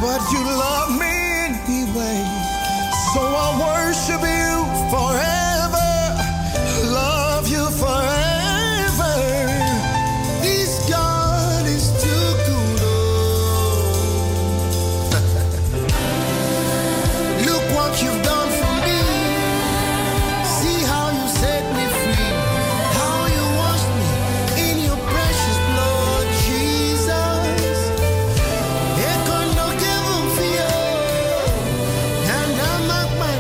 but you love me anyway. So I worship you forever, love you forever. This God is too good. Look what you've done for me. See how you set me free, how you washed me in your precious blood, Jesus. And I'm not my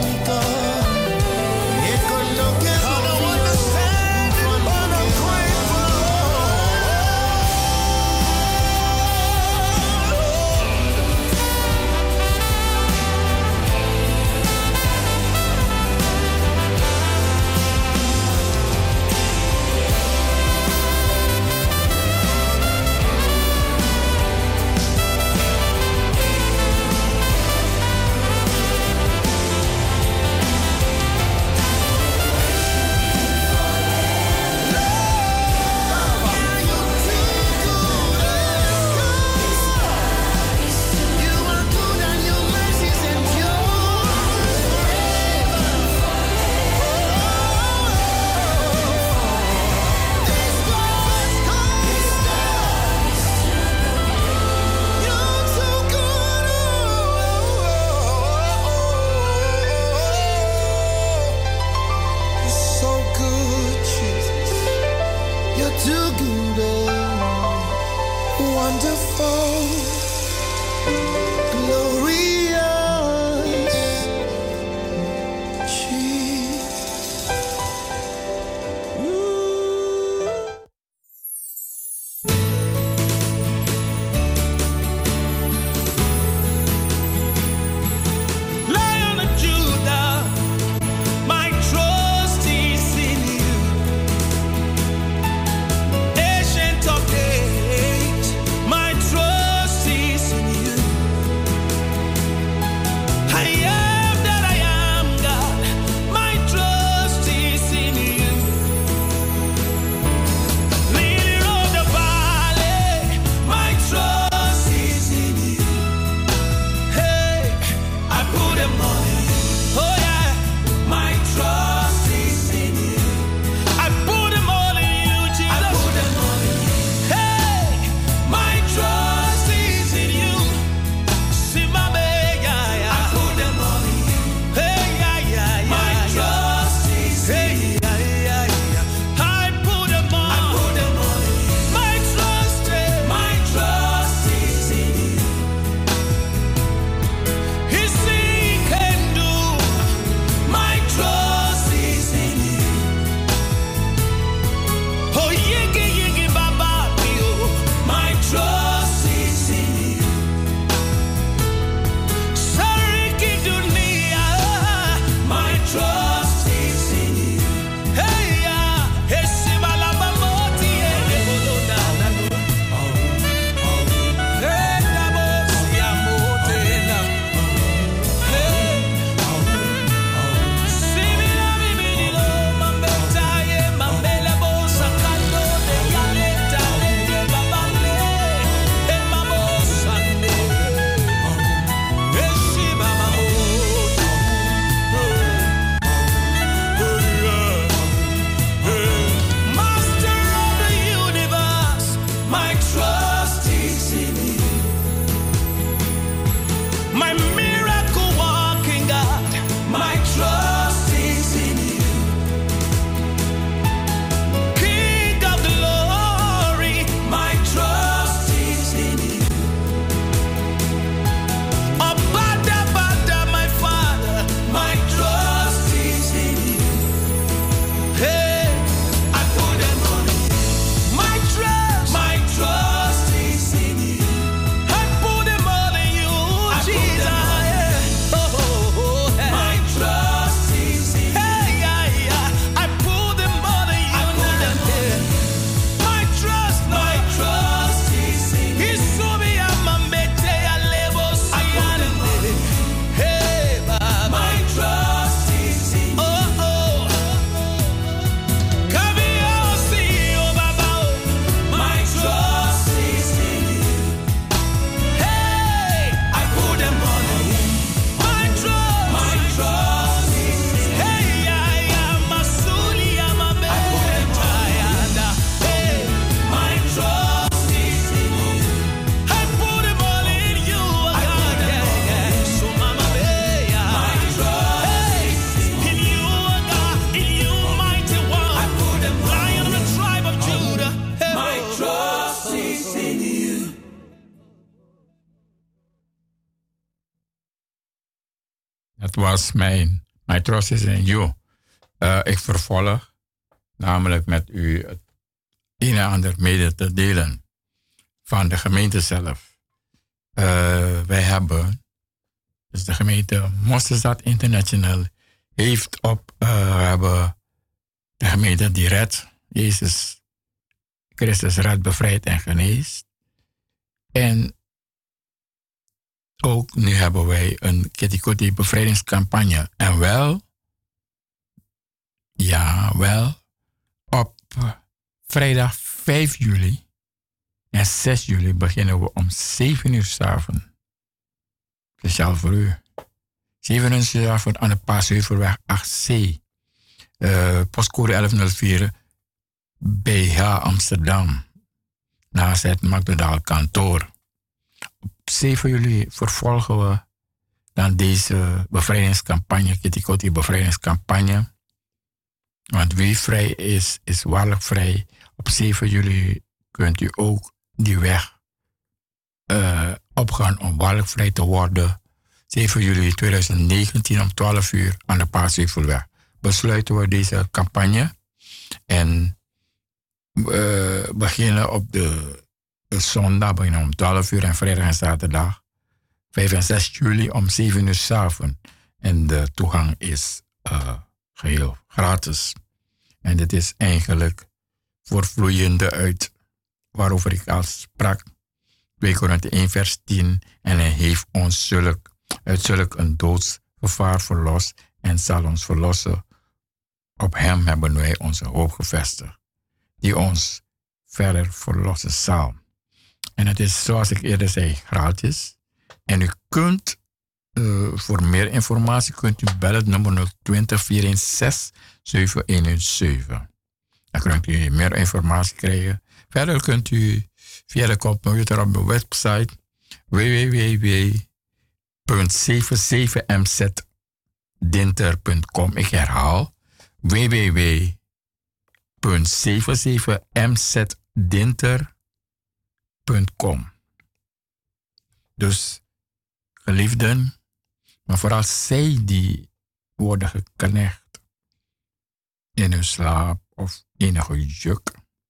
Jesus. Het was mijn trust is in you. Ik vervolg namelijk met u het een en ander mede te delen van de gemeente zelf. Wij hebben, dus de gemeente Mosterdstad International heeft we hebben de gemeente die redt, Jezus Christus redt, bevrijdt en geneest. En ook nu hebben wij een Ketikoti bevrijdingscampagne. En wel, op vrijdag 5 juli en 6 juli beginnen we om 7 uur 's avonds. Speciaal voor u. 7 uur 's avonds aan de Paasheuvelweg 8C. Postcode 1104 BH Amsterdam. Naast het McDonald kantoor. Op 7 juli vervolgen we dan deze bevrijdingscampagne, Ketikoti bevrijdingscampagne. Want wie vrij is, is waarlijk vrij. Op 7 juli kunt u ook die weg opgaan om waarlijk vrij te worden. 7 juli 2019 om 12 uur aan de Paasheuvelweg. Besluiten we deze campagne. En beginnen op de zondag om 12 uur en vrijdag en zaterdag 5 en 6 juli om 7 uur 's avonds. En de toegang is geheel gratis. En dit is eigenlijk voortvloeiende uit waarover ik al sprak. 2 Korinthe 1 vers 10. En hij heeft ons uit zulk een doodsgevaar verlost en zal ons verlossen. Op hem hebben wij onze hoop gevestigd, die ons verder verlossen zal. En het is, zoals ik eerder zei, gratis. En u kunt, voor meer informatie, kunt u bellen nummer 020 416 7117. Dan kunt u meer informatie krijgen. Verder kunt u via de computer op de website www.77mzdinter.com. Ik herhaal, www.77mzdinter.com. Dus geliefden, maar vooral zij die worden geknecht in hun slaap of enige juk.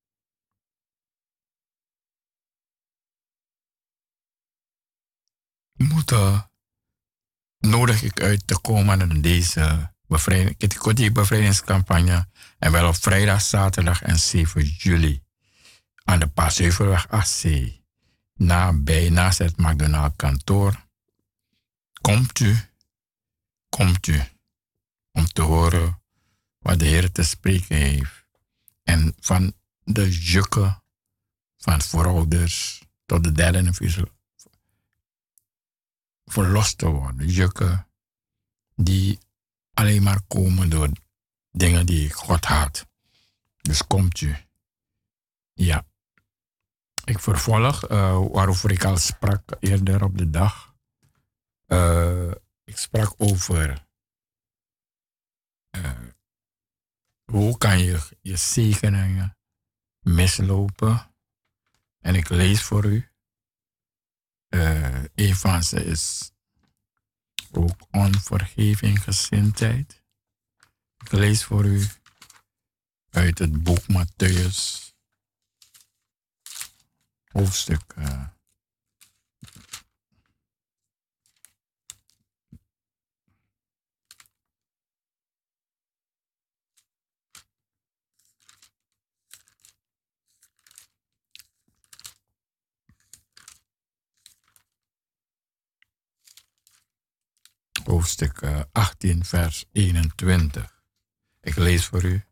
Nodig ik uit te komen aan deze bevrijdingscampagne. En wel op vrijdag, zaterdag en 7 juli. Aan de Paasheuvelweg 8C. Naast het McDonald kantoor. Komt u om te horen wat de Heer te spreken heeft. En van de jukken van voorouders tot de derde en vierde verlost te worden. Jukken die alleen maar komen door dingen die God haat. Dus komt u. Ja. Ik vervolg waarover ik al sprak eerder op de dag. Ik sprak over hoe kan je je zegeningen mislopen. En ik lees voor u. Een van ze is ook onvergeving, gezindheid. Ik lees voor u uit het boek Mattheüs, hoofdstuk 18, vers 21. Ik lees voor u.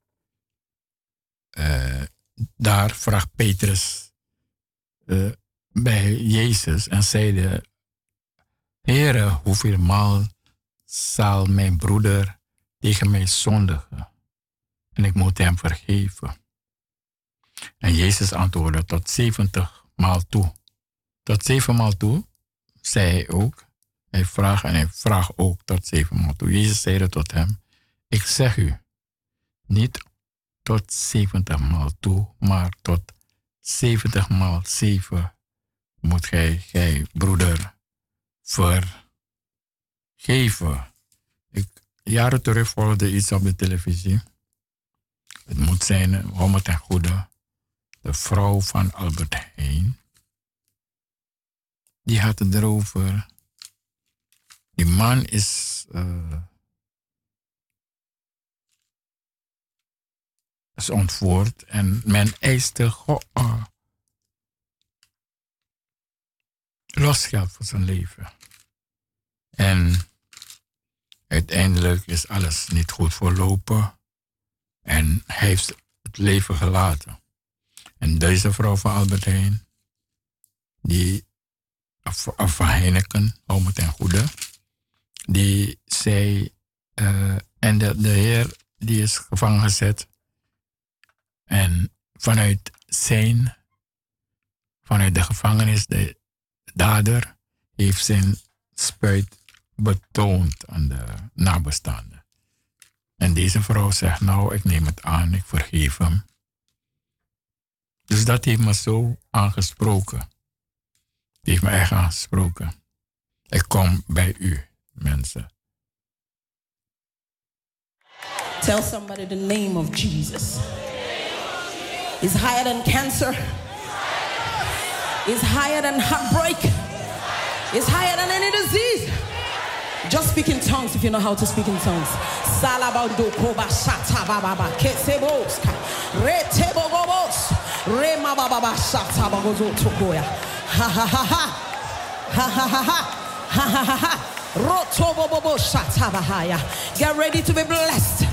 Daar vraagt Petrus bij Jezus en zeide: Heere, hoeveel maal zal mijn broeder tegen mij zondigen en ik moet hem vergeven? En Jezus antwoordde: tot 70 maal toe. Tot 7 maal toe, zei hij ook. Hij vraagt ook tot 7 maal toe. Jezus zeide tot hem: ik zeg u, niet tot 70 maal toe, maar tot 70 maal 7 moet gij broeder vergeven. Jaren terug volgde iets op de televisie. Het moet zijn, hou me ten goede, de vrouw van Albert Heijn. Die had het erover. Die man is ontvoerd en men eiste losgeld voor zijn leven. En uiteindelijk is alles niet goed verlopen en hij heeft het leven gelaten. En deze vrouw van Albert Heijn, of van Heineken, hou me ten goede, die zei, en de heer die is gevangen gezet en vanuit de gevangenis, de dader heeft zijn spijt betoond aan de nabestaanden. En deze vrouw zegt, nou, ik neem het aan, ik vergeef hem. Dus dat heeft me zo aangesproken. Het heeft me echt aangesproken. Ik kom bij u, mensen. Tell somebody the name of Jesus. Is higher than cancer. Is higher than heartbreak. Is higher than any disease. Just speak in tongues if you know how to speak in tongues. Salabando koba shata baba kesebos retebo gobos rema baba shata bagozo tokoya ha ha ha ha ha ha ha ha ha ha ha rotobo bobo shata bahaya. Get ready to be blessed.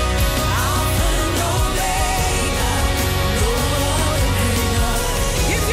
If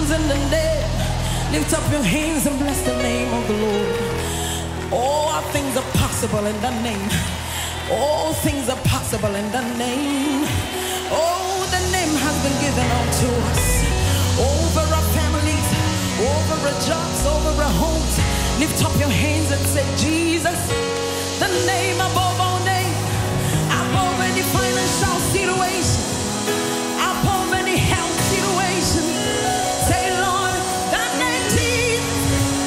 hands in the name. Lift up your hands and bless the name of the Lord. All things are possible in the name. All things are possible in the name. Oh, the name has been given unto us. Over our families, over our jobs, over our homes. Lift up your hands and say, Jesus, the name above all names, above any financial situation, above any health situation. Say, Lord, the name Jesus.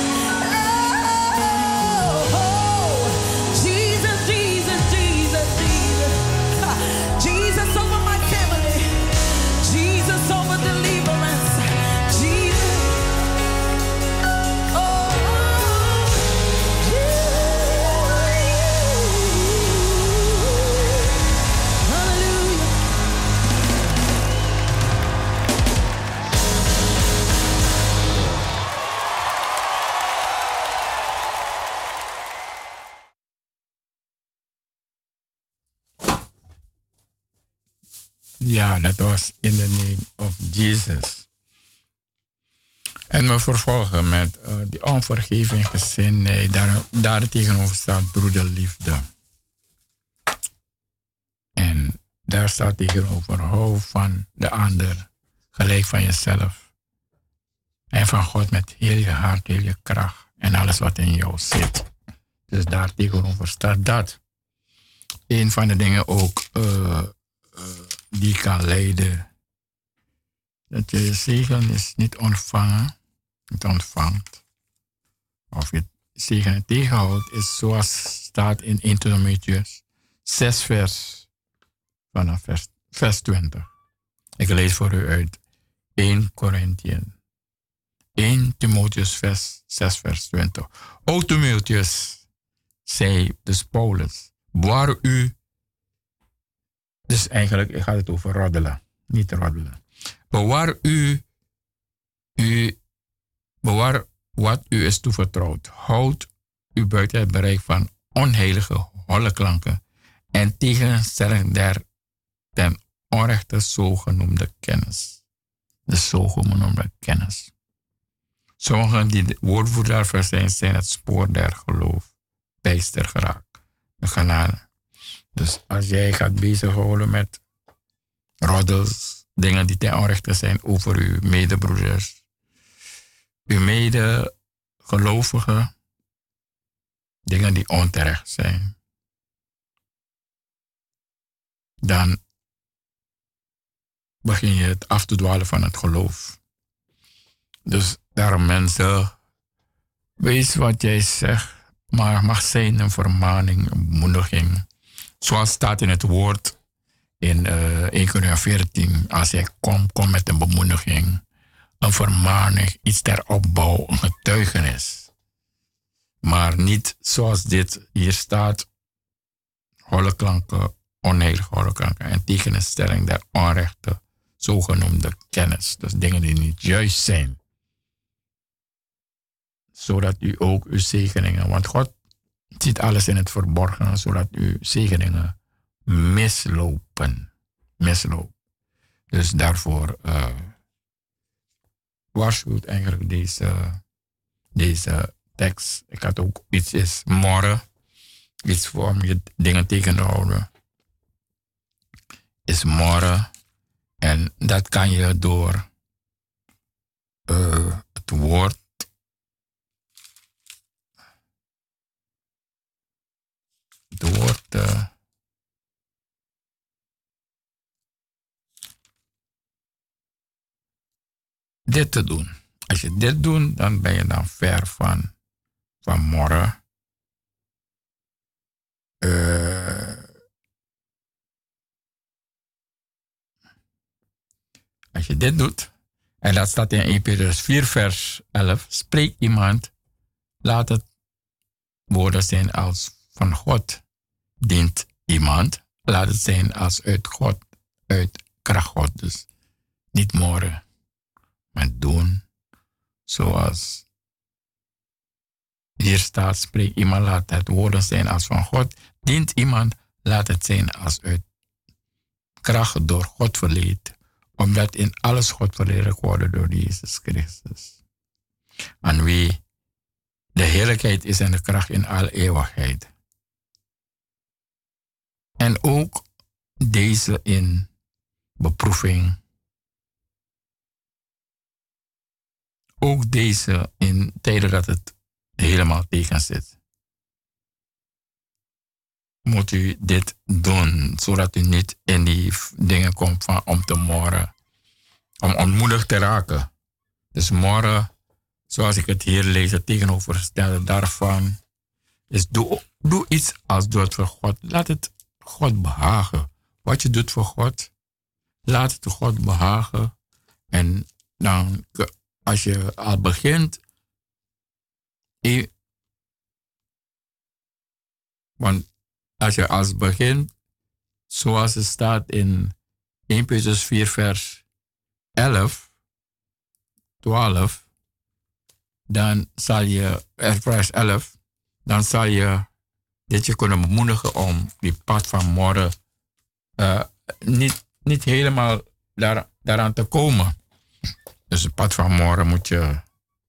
Oh, Jesus, Jesus, Jesus, Jesus. Jesus over my family. Jesus over deliverance. Jesus. Oh, hallelujah. Ja, dat was in the name of Jesus. En we vervolgen met die onvergeving, gezin. Nee, daar tegenover staat broederliefde. En daar staat tegenover hou van de ander, gelijk van jezelf. En van God met heel je hart, heel je kracht en alles wat in jou zit. Dus daar tegenover staat dat. Een van de dingen ook die kan leiden. Dat je je zegen is niet ontvangen, niet ontvangt. Of je zegen tegenhoudt, is zoals staat in 1 Timotheus 6 vanaf vers 20. Ik lees voor u uit 1 Korinthiën. 1 Timotheus 6 vers 20. O Timotheus, zei dus Paulus, bewaar u. Dus eigenlijk gaat het over roddelen, niet roddelen. Bewaar wat u is toevertrouwd. Houd u buiten het bereik van onheilige holle klanken en tegenstelling der ten onrechte zogenoemde kennis. De zogenoemde kennis. Sommigen die de woordvoerder zijn het spoor der geloof bijster geraakt. De genade. Dus als jij gaat bezighouden met roddels, dingen die ten onrechte zijn over uw medebroeders, uw medegelovigen, dingen die onterecht zijn, dan begin je het af te dwalen van het geloof. Dus daarom mensen, wees wat jij zegt, maar mag zijn een vermaning, een bemoediging. Zoals staat in het woord in 1 Korinthe 14. Als jij komt, kom met een bemoediging, een vermaning, iets ter opbouw, een getuigenis. Maar niet zoals dit hier staat, holle klanken, onheilige holle klanken en tegenstelling der onrechte, zogenoemde kennis. Dus dingen die niet juist zijn. Zodat u ook uw zegeningen, want God ziet alles in het verborgen, zodat uw zegeningen mislopen. Dus daarvoor waarschuwt eigenlijk deze tekst. Ik had ook iets is morren, iets voor om je dingen tegen te houden. Is morren. En dat kan je door het woord dit te doen. Als je dit doet, dan ben je dan ver van morgen. Als je dit doet, en dat staat in 1 Petrus 4 vers 11, spreekt iemand, laat het woorden zijn als van God. Dient iemand, laat het zijn als uit God, uit kracht God. Dus niet morgen, maar doen zoals hier staat, spreekt iemand, laat het woorden zijn als van God. Dient iemand, laat het zijn als uit kracht door God verleed, Omdat in alles God verheerlijk worden door Jezus Christus. Aan wie de heerlijkheid is en de kracht in alle eeuwigheid. En ook deze in beproeving. Ook deze in tijden dat het helemaal tegen zit. Moet u dit doen, zodat u niet in die dingen komt van om te morren. Om ontmoedigd te raken. Dus morren, zoals ik het hier lees, het tegenovergestelde daarvan, is doe iets als doe het voor God. Laat het God behagen. Wat je doet voor God, laat het God behagen. En dan, als je al begint, want als je als begint, zoals het staat in 1 Petrus 4 vers 12, dan zal je, vers 11, dan zal je dit je kunnen bemoedigen om die pad van morgen niet helemaal daaraan te komen. Dus het pad van morgen moet je,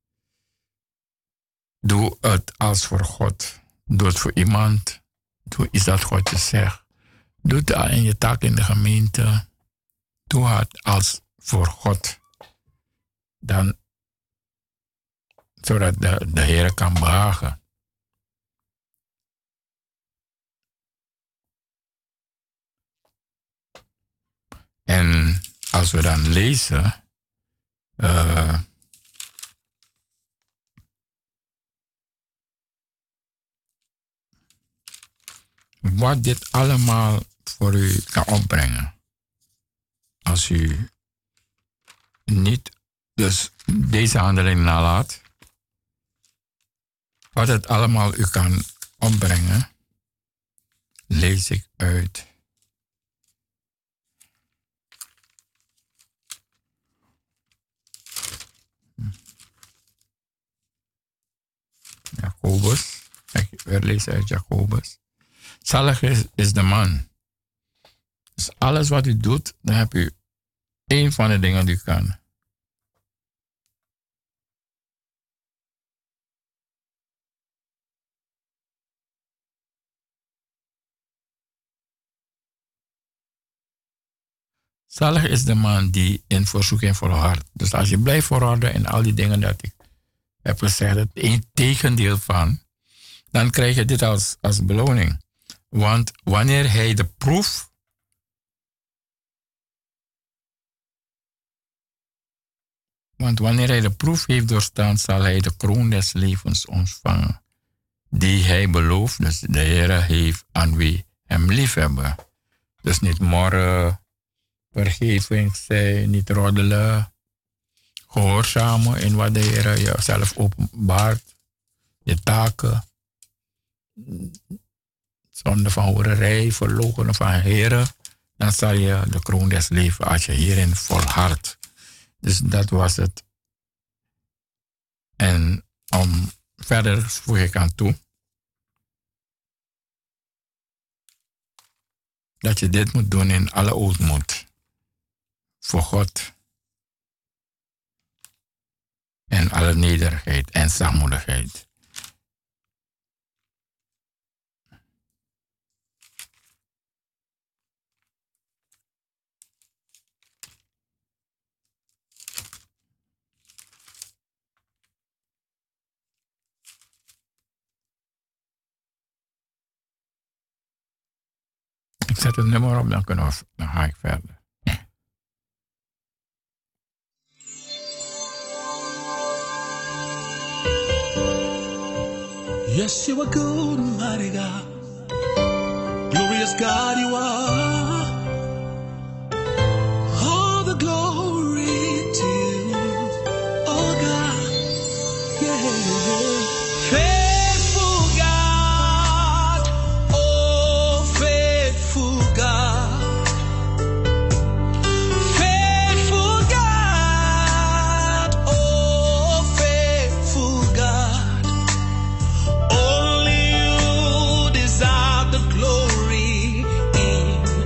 doe het als voor God. Doe het voor iemand. Doe iets dat God je zegt. Doe het in je taak in de gemeente. Doe het als voor God. Dan, zodat de Heer kan behagen. En als we dan lezen, wat dit allemaal voor u kan opbrengen. Als u niet dus deze handeling nalaat, wat het allemaal u kan opbrengen, lees ik uit Jacobus. We lezen uit Jacobus. Zalig is de man. Dus alles wat u doet, dan heb u één van de dingen die u kan. Zalig is de man die in verzoeking volhardt. Dus als je blijft volharden in al die dingen dat ik heb gezegd, het een tegendeel van, dan krijg je dit als beloning. Want wanneer hij de proef heeft doorstaan, zal hij de kroon des levens ontvangen, die hij belooft. Dus de Heer heeft aan wie hem liefhebben. Dus niet morren, vergeving zijn, niet roddelen, gehoorzamen in wat de Heer jezelf openbaart, je taken, zonder van hoererij, verloochenen van Heer, dan zal je de kroon des levens als je hierin volhardt. Dus dat was het. En verder voeg ik aan toe dat je dit moet doen in alle ootmoed voor God en alle nederigheid en zachtmoedigheid. Ik zet het nummer op, dan ga ik verder. Yes, you are good, mighty God. Glorious God, you are. All the glory to you, oh God. Yeah. Faithful God, oh faithful God. Faithful God, oh faithful God. Only you deserve the glory in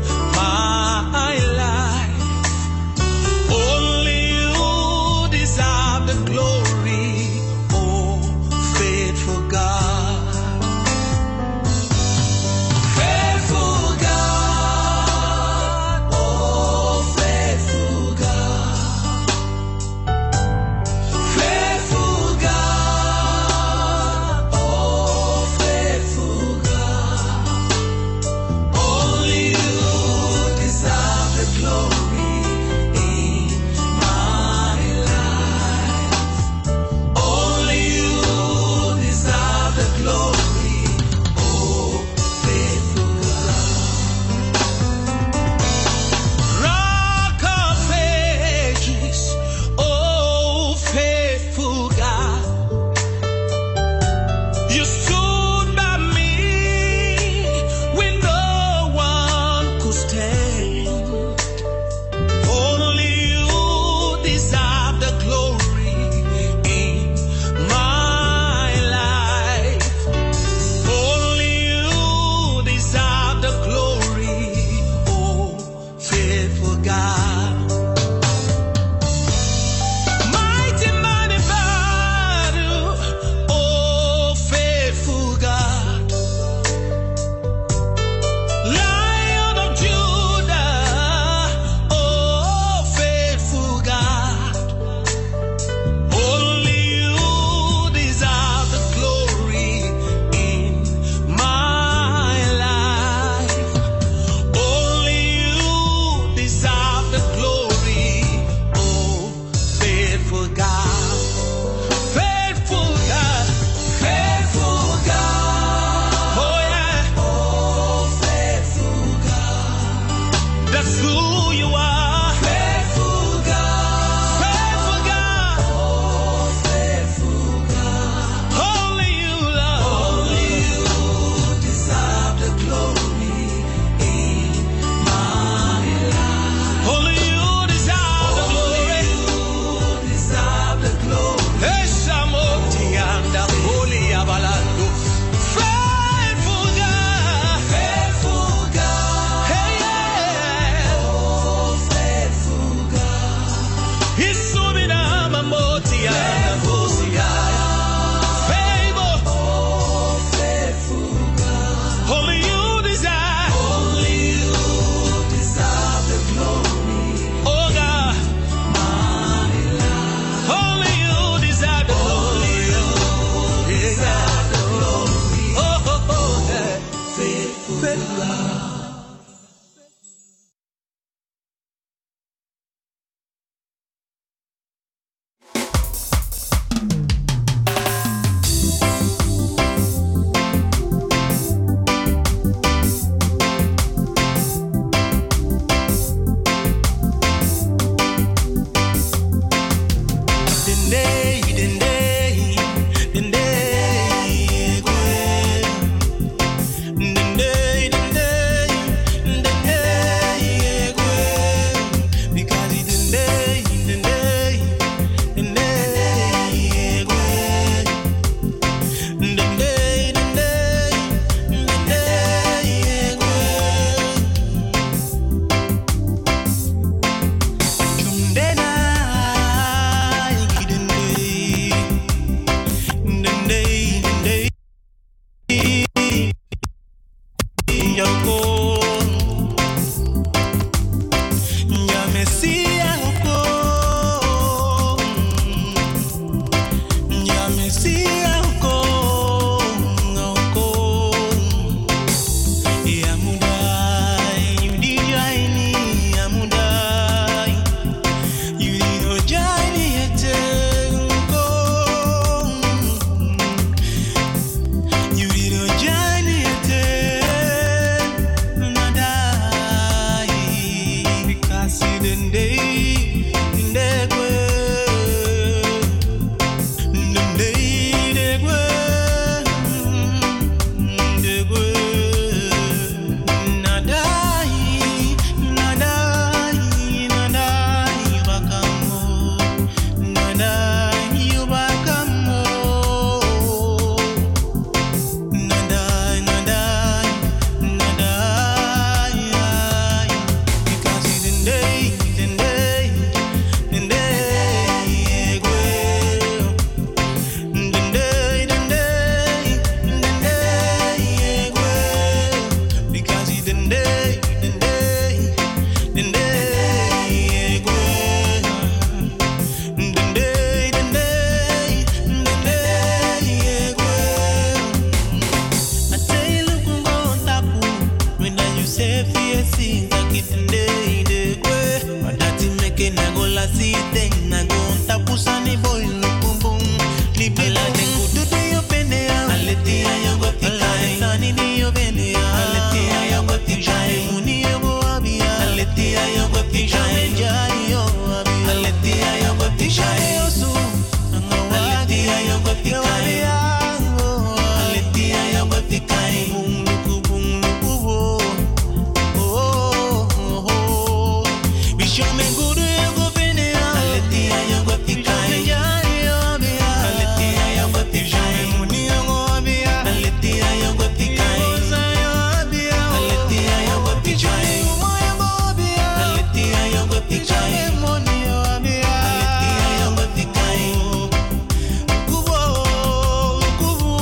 go la si den na go tapusa ni boy lu bum bum. Ni bela den go do yo bene ya. Aleti ya go tikai. Sani ni yo bene ya. Aleti ya go tikai. Muni yo go abia. Aleti ya go tikai. Jari yo abia. Aleti ya go tikai yo su. Aleti ya go tikai. Aleti ya go tikai. Bum lu bum lu wo. Oh oh oh. Bisho me gudu yo go bene ya. Aleti ya go tikai. Jari yo abia. Aleti ya go tikai. Muni yo go abia. Aleti ya go tikai. Oza yo abia. Aleti ya go tikai. Mo yo go abia. Aleti ya go tikai. Moni yo abia. Aleti ya go tikai. Kubo kubo.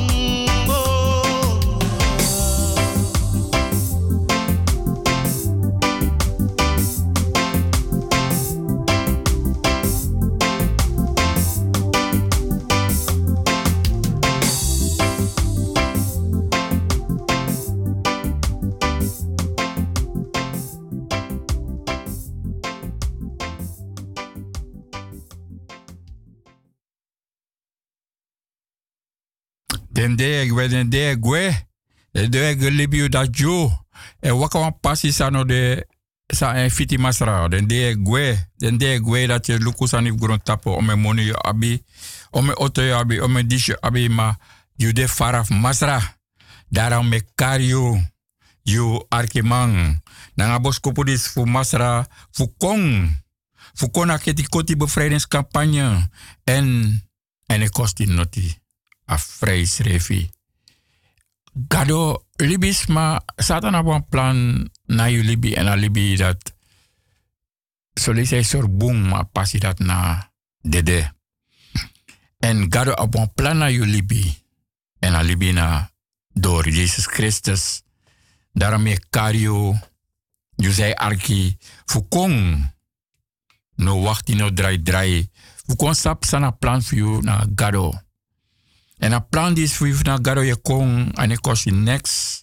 Den de libiu da jo. E waka wan passi sa no de sa en fiti masra. Den de gwe dat je lukusa ni grond tapo ome moni yo abi, ome oto yo abi, ome disho abi ma you de faraf masra. Daarom me kario you arkimang. Nanga boskopodis fu masra fu kong. Fu kona keti koti bevrijdingscampagne en ik kost die noti. A vrees refi. Gado libis ma satan op een plan na je libi en a libi dat solisei sorbung ma pasi dat na dede. En gado op een plan na je libi en a libi na door Jezus Christus. Daarom je kario, je zei arki, fukong. No wachti no draai. Fukong sap sana plan voor je na gado. En een plan die is voor je naar Garo je kon en ik kost je next.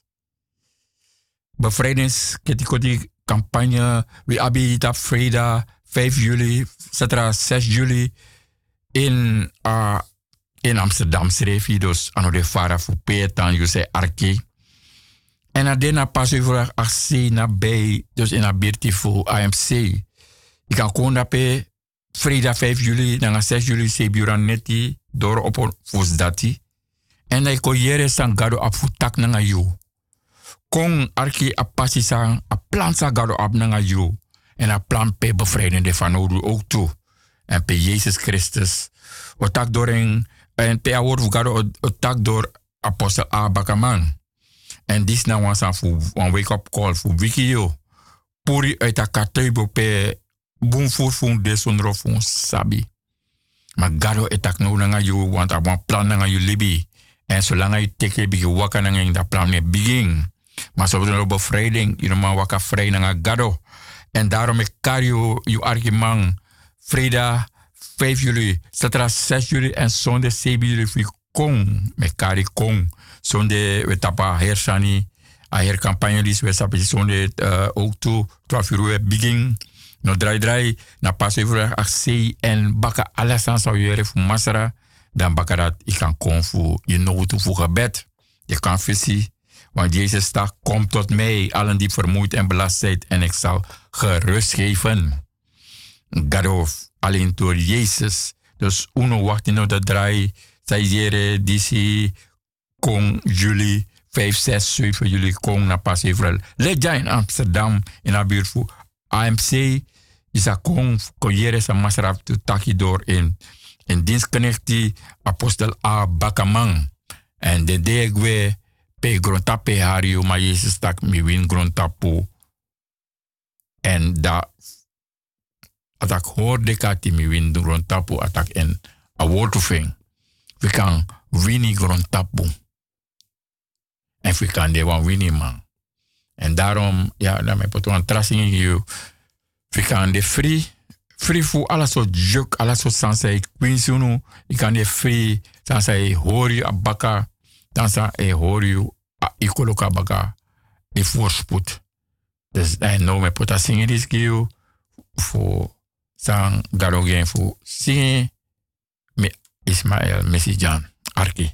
Bevrijdingsketi campagne. We hebben dat vrijdag 5 juli, zaterdag 6 juli in Amsterdam schreef je dus aan de vara voor Peetan, je zei Arki. En daarna pas over actie naar bij, dus in een beertie voor AMC. Ik kan gewoon dat bij vrijdag 5 juli, dan 6 juli, Seburan neti. Door op fosdati. En hij kon jere sang gado op futak nanga you. Kong arki a passi sang a plan sang gado op nanga you. En a plan pe bevrijdende van oru ook toe. En pe Jezus Christus. Otak door en pe a woord gado otak door apostel Abakaman. En dis na wan sang fu one wake up call fu wiki yo. Puri uit a kateubo pe boom fun desonro fun sabi. Maar gado etak no nanga you want a wan plan nanga you libi. En zolang je teke bigi waka nanga in dat plan me begin. Maar zo doen we bevrijding, je man waka vrij nanga gado. En daarom ik kario you argument vrijdag 5 juli, zaterdag 6 juli en zondag 7 juli voor kong. Me kari kong. Zondag we tapa hersani, a hercampagne lis we sape zondag ook toe 12 uur begin. No draai, na pas even actie en baka alles aan zou je voor masara. Dan baka dat ik kan komen voor je nog toe voor gebed. Je kan visie. Want Jezus staat, kom tot mij, allen die vermoeid en belast zijn, en ik zal gerust geven. Gadof, alleen door Jezus. Dus uno wacht in de draai. Zij jere, die kong juli, 5, 6, 7 juli, kong na pas even. Let jij in Amsterdam, in de buurt voor AMC. Is a kong, konjere sa masraf tu taki door in dienstknecht apostel A. Bakaman. En de deegwe pe grontape hario, maar Jezus tak mi win grontapu. En da atak hoorde kati mi win grontapu atak en a woorduving. We kan wini grontapu. En we kan de wan wini man. En daarom, ja, daarmee pot wan tracing you. We kan de free voor alles soort juk, alles soort sansai kwinsunu. Ik kan de free sansai hori abaka, sansai hori ikoloka baka, voorspoed. Dus hij nou met pota zingen is voor sang darogen fu singi mi Ismael Messijan Arki.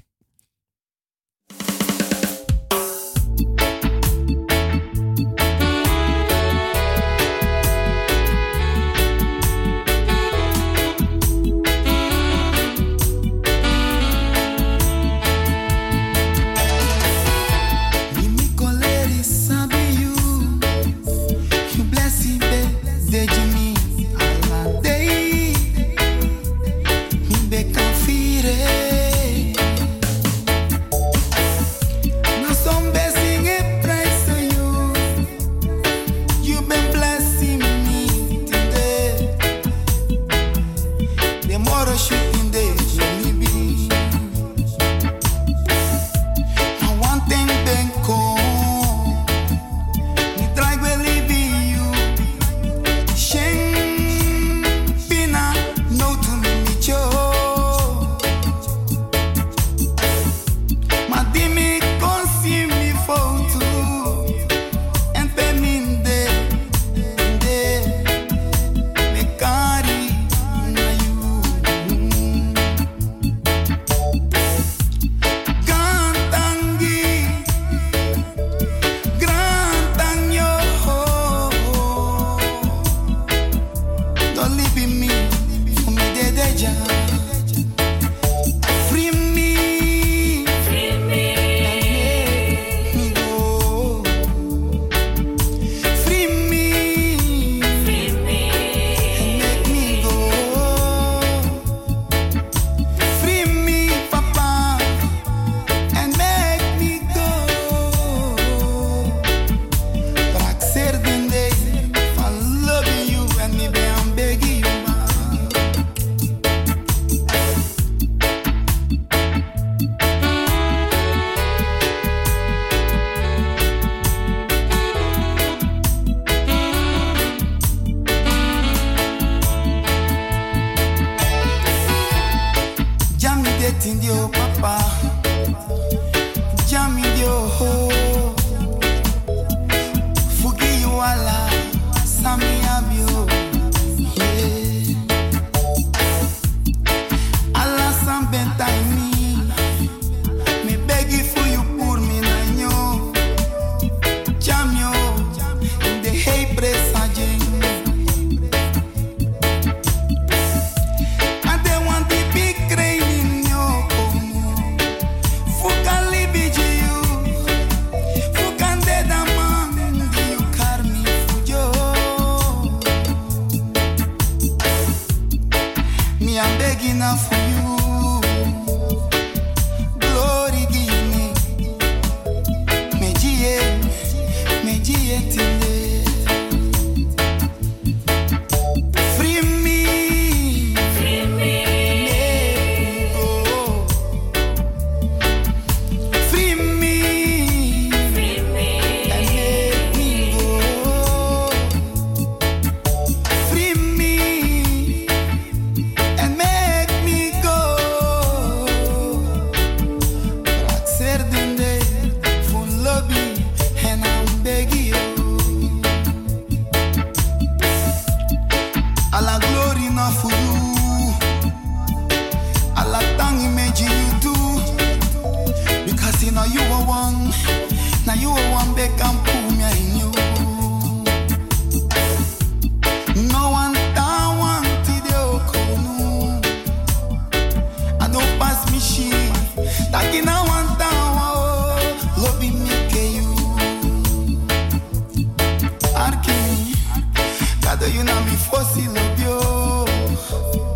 You know me fossil of you.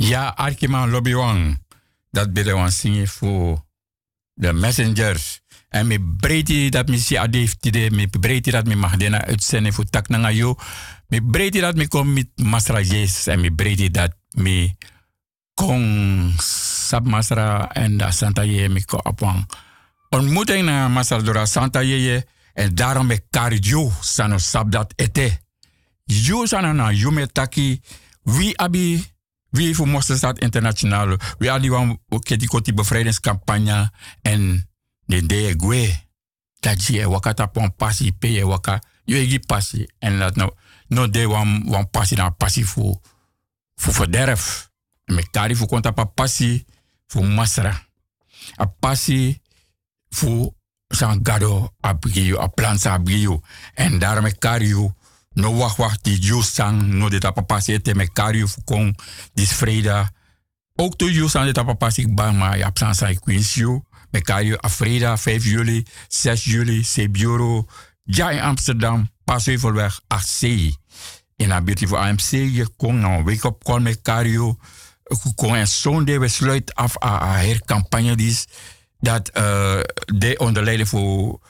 Ja, Arkiman Lobbywan. Dat willen we zingen voor de messengers. En me breedte dat me zie adefti, me breedte dat me mag dena uitzenden voor tak nanga yo. Me breedte dat me kom met Masra Jezus en me breedte dat me kon sab Masra en da Santa Ye me ko apwang. Ontmoeting na Masra Dora Santa Ye en daarom me karjo sano sab dat ete. Yo sana na yo me taki wie abi wie voor Mosterstad Internationaal. We hadden die koti bevrijdingscampagne en de gwe. Dat je wakata pon passie pe waka. Je egi passie en dat no de wan passie na passie voor verderf. Me kari voor konta pa passie voor masra. A passie voor san gado abgiyo, a plan sa abgiyo. En daarom me kari no wacht die Jusang no de tapapasi te me kari kon dis vreda. Ook to Jusang de tapapasi bang maar absent sai Queensview. Me kari Afrida 5 juli, 6 juli, Seburo. Ja in Amsterdam, Paasheuvelweg 8C. In de buurt van AMC, je kon een wake-up call met kari. Kon en zondag we sluit af a hercampagne dis. Dat de onder leiding voor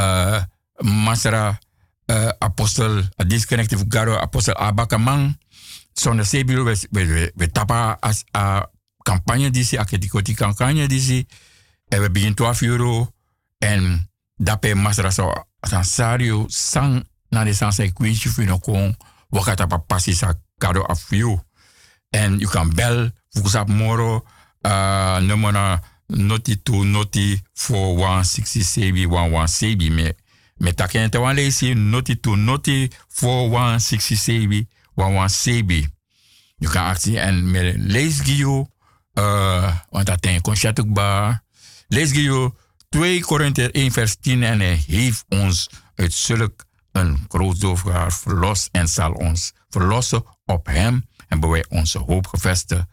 Masra apostel, disconnective garo, apostel Abakamang. Zonder Sebilo, we tapa as a campagne disi, a ketikoti campagne disi. En we beginnen 12 euro. En dape Masra so sansario sang na de sansai quinci fino kon wakata passi sa garo af you. En you can bel, fukusap moro, nummer noti to noti for 167 117 me taken te wan leesi noti to noti for 167 117. You kan actie en me lees gio want dat ten concert ook ba lees gio 2 Korinther 1 vers 10 en hij heeft ons uit zulk een groot doofgaar verlost en zal ons verlossen op hem en bij onze hoop gevestigd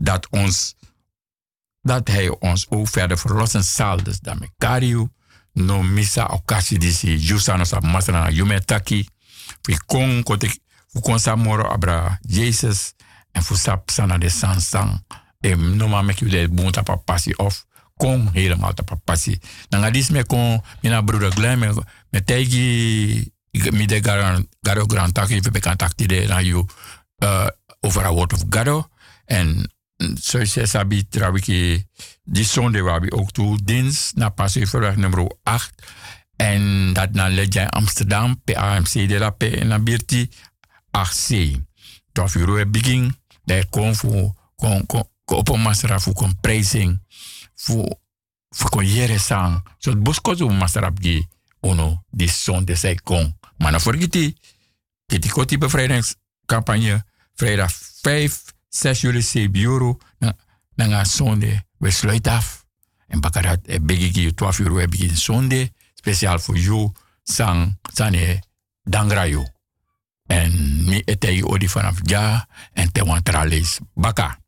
dat hij ons ook verder verlossen zal. Dus dat me kariu no misa occasie disi jusano sa masana yumetaki fi kon samoro abra Jesus en fu sap sana de sansang e no ma mek de bunta papasi of kon helemaal ta papasi nanga dis me kon mina broeder Glenn me tegi mi de garo grand taki we bekantakti de na you over a word of gado en zoals je sabi trouwens die zonde waar we ook toe dienst naar Paasheuvelweg nummer 8 en dat naar Legend Amsterdam PAMC de la P en naar Birti 8C 12 euro begin daar kon voor op een masra voor kon prijzing voor kon jere sang zo het boskot op masra bgi ono die zonde zij kon maar na vergeti die koti bevrijdingscampagne vrijdag 6 juli Seburo na zonde we sluit af en bakarat e begigi 12 euro e begin zonde speciaal voor jou sang sane dangrayo en mi etei odi vanaf ja en te wantrales baka